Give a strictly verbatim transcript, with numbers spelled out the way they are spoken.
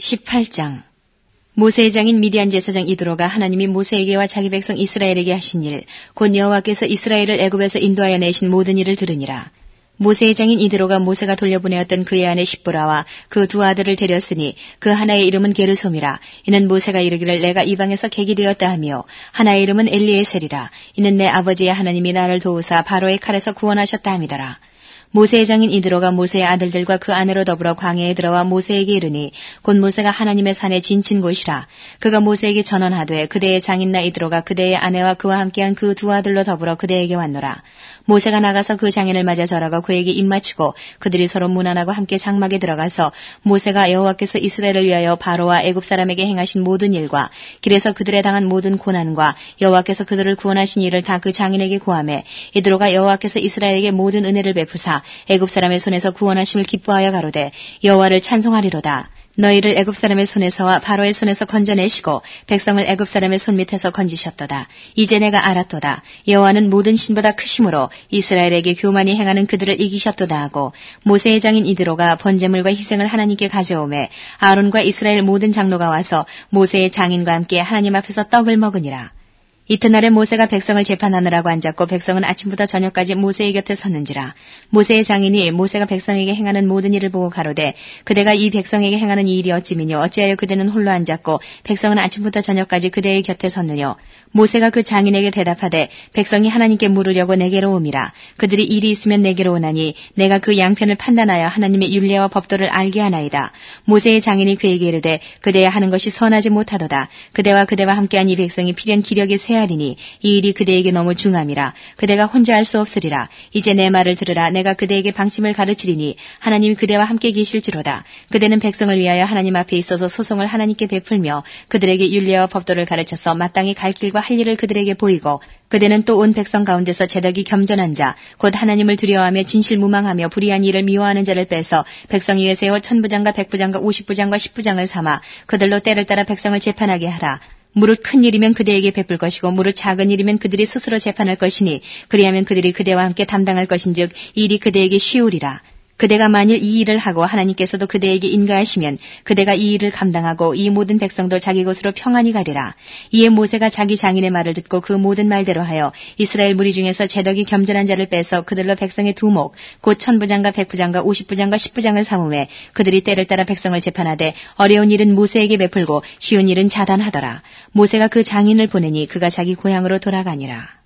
십팔 장. 모세의 장인 미디안 제사장 이드로가 하나님이 모세에게와 자기 백성 이스라엘에게 하신 일, 곧 여호와께서 이스라엘을 애굽에서 인도하여 내신 모든 일을 들으니라. 모세의 장인 이드로가 모세가 돌려보내었던 그의 아내 십보라와 그 두 아들을 데렸으니 그 하나의 이름은 게르솜이라. 이는 모세가 이르기를 내가 이방에서 객이 되었다 하며, 하나의 이름은 엘리에셀이라. 이는 내 아버지의 하나님이 나를 도우사 바로의 칼에서 구원하셨다 함이더라. 모세의 장인 이드로가 모세의 아들들과 그 아내로 더불어 광야에 들어와 모세에게 이르니 곧 모세가 하나님의 산에 진친 곳이라. 그가 모세에게 전언하되 그대의 장인나 이드로가 그대의 아내와 그와 함께한 그 두 아들로 더불어 그대에게 왔노라. 모세가 나가서 그 장인을 맞아 절하고 그에게 입맞추고 그들이 서로 문안하고 함께 장막에 들어가서 모세가 여호와께서 이스라엘을 위하여 바로와 애굽 사람에게 행하신 모든 일과 길에서 그들에 당한 모든 고난과 여호와께서 그들을 구원하신 일을 다 그 장인에게 고하매, 이드로가 여호와께서 이스라엘에게 모든 은혜를 베푸사 애굽 사람의 손에서 구원하심을 기뻐하여 가로되 여호와를 찬송하리로다. 너희를 애굽 사람의 손에서와 바로의 손에서 건져내시고 백성을 애굽 사람의 손 밑에서 건지셨도다. 이제 내가 알았도다. 여호와는 모든 신보다 크심으로 이스라엘에게 교만히 행하는 그들을 이기셨도다 하고, 모세의 장인 이드로가 번제물과 희생을 하나님께 가져오매 아론과 이스라엘 모든 장로가 와서 모세의 장인과 함께 하나님 앞에서 떡을 먹으니라. 이튿날에 모세가 백성을 재판하느라고 앉았고 백성은 아침부터 저녁까지 모세의 곁에 섰는지라. 모세의 장인이 모세가 백성에게 행하는 모든 일을 보고 가로되 그대가 이 백성에게 행하는 이 일이 어찌미뇨? 어찌하여 그대는 홀로 앉았고 백성은 아침부터 저녁까지 그대의 곁에 섰느뇨? 모세가 그 장인에게 대답하되 백성이 하나님께 물으려고 내게로 옴이라. 그들이 일이 있으면 내게로 오나니 내가 그 양편을 판단하여 하나님의 율례와 법도를 알게 하나이다. 모세의 장인이 그에게 이르되 그대야 하는 것이 선하지 못하도다. 그대와 그대와 함께한 이 백성이 필연 기력이 쇠하리니 이 일이 그대에게 너무 중함이라. 그대가 혼자 할 수 없으리라. 이제 내 말을 들으라. 내가 그대에게 방침을 가르치리니 하나님이 그대와 함께 계실지로다. 그대는 백성을 위하여 하나님 앞에 있어서 소송을 하나님께 베풀며 그들에게 율례와 법도를 가르쳐서 마땅히 갈 길과 할 일을 그들에게 보이고, 그대는 또 온 백성 가운데서 제덕이 겸전한 자, 곧 하나님을 두려워하며 진실무망하며 불의한 일을 미워하는 자를 빼서 백성 위에 세워 천부장과 백부장과 오십부장과 십부장을 삼아 그들로 때를 따라 백성을 재판하게 하라. 무릇 큰 일이면 그대에게 베풀 것이고 무릇 작은 일이면 그들이 스스로 재판할 것이니 그리하면 그들이 그대와 함께 담당할 것인즉 이 일이 그대에게 쉬우리라. 그대가 만일 이 일을 하고 하나님께서도 그대에게 인가하시면 그대가 이 일을 감당하고 이 모든 백성도 자기 곳으로 평안히 가리라. 이에 모세가 자기 장인의 말을 듣고 그 모든 말대로 하여 이스라엘 무리 중에서 제덕이 겸전한 자를 빼서 그들로 백성의 두목 곧 천부장과 백부장과 오십부장과 십부장을 삼음해 그들이 때를 따라 백성을 재판하되 어려운 일은 모세에게 베풀고 쉬운 일은 자단하더라. 모세가 그 장인을 보내니 그가 자기 고향으로 돌아가니라.